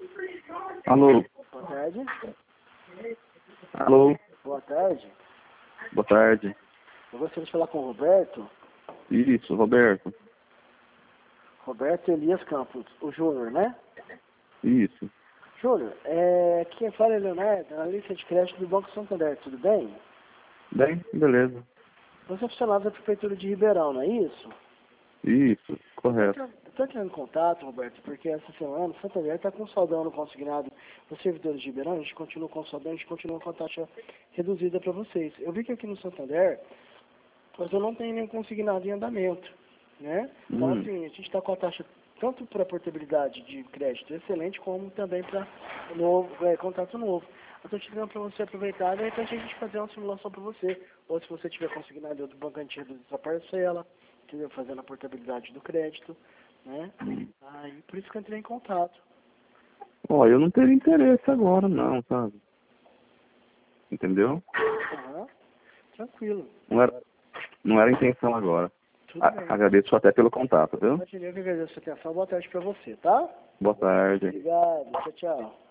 Alô? Boa tarde. Alô? Boa tarde. Boa tarde. Eu gostaria de falar com o Roberto. Isso, Roberto. Roberto Elias Campos, o Júnior, né? Isso. Júnior, quem fala é Leonardo, analista de crédito do Banco Santander, tudo bem? Bem, beleza. Você é funcionário da Prefeitura de Ribeirão, não é isso? Isso, correto. Estou entrando em contato, Roberto, porque essa semana o Santander está com saudão no consignado dos servidores de Ribeirão, a gente continua com saudão, a gente continua com a taxa reduzida para vocês. Eu vi que aqui no Santander, você não tem nenhum consignado em andamento, né? Então, assim, a gente está com a taxa tanto para portabilidade de crédito excelente, como também para contrato novo. Eu estou te dando para você aproveitar, de repente a gente fazer uma simulação para você. Ou se você tiver consignado em outro banco, a gente reduz essa parcela, entendeu? Fazendo a portabilidade do crédito, né? Aí, por isso que eu entrei em contato. Ó, eu não teria interesse agora não, sabe? Entendeu? Aham, tranquilo. Não era a intenção agora. Tudo bem. Agradeço até pelo contato, viu? Eu que agradeço a sua atenção. Boa tarde para você, tá? Boa tarde. Obrigado. Tchau, tchau.